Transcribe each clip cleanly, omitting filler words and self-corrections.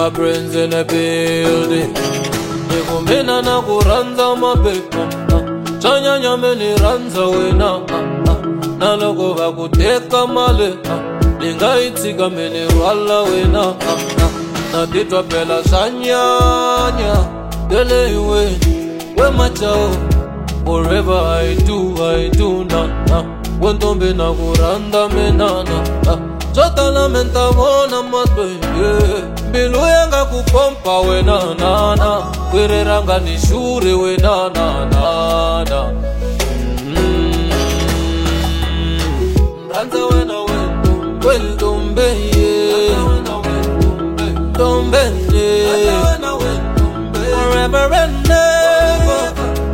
got brains in the building. Nikumina na kuranza mapepa chanyanya meni ranza wena na loko vakuteka male ningaitika meni rwala wena na titwa pela sanyanya gele iwe we machao forever I do na wentombe na kuranda menana chota lamenta mona matwe bilu yanga kupompa wena nana kwereranga nishure wena nana Ranza wena wentombe tombe forever and never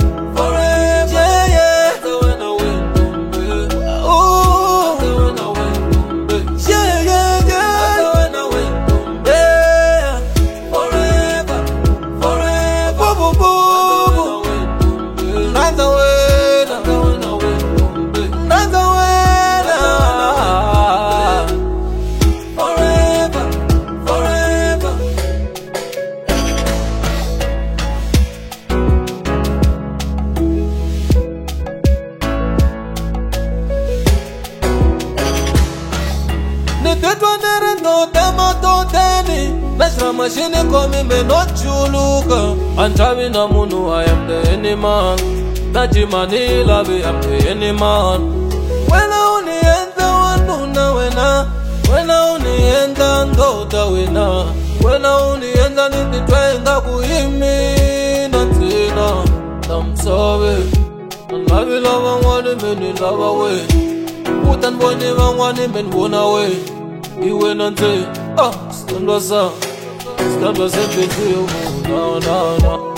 Mesra machine komi me no chuluka Anchavi na munu I am the any man Naji manila be I am the any man Wena uni enda wanuna Wena uni enda ndota wena Wena uni enda niti twenda kuhimi Natina Tamsawe Navi lava wani meni lava we Utan wani wani men wuna we Iwe nante Stand was every day, no.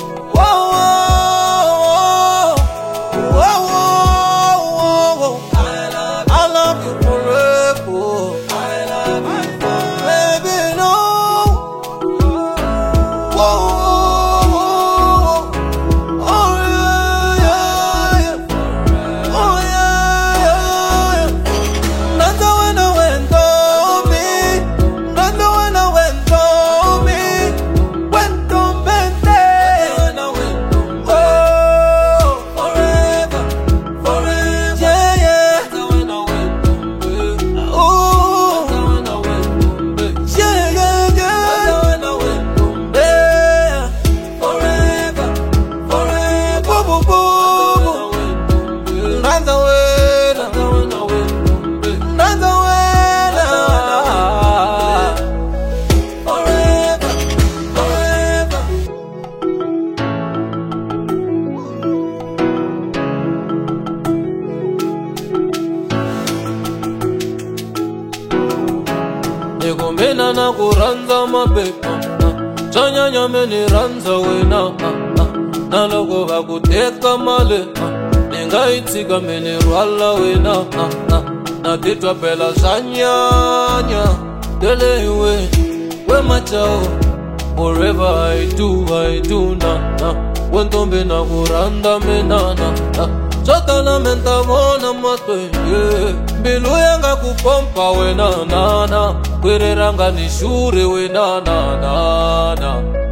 I love you forever. I love you forever. Baby, no. Oh yeah. Oh yeah. Nanda when I went to me. Nanda when I went to Nikumina na kuranza mapepa chanyanya meni ranza wena na loko vakuteka male ningaitika meni rwala wena na titwa pela sanyanya gele iwe we machao forever I do na wentombe na kuranda menana chota lamenta mona matwe bilu yanga kupompa wena nana kwereranga nishure wena nana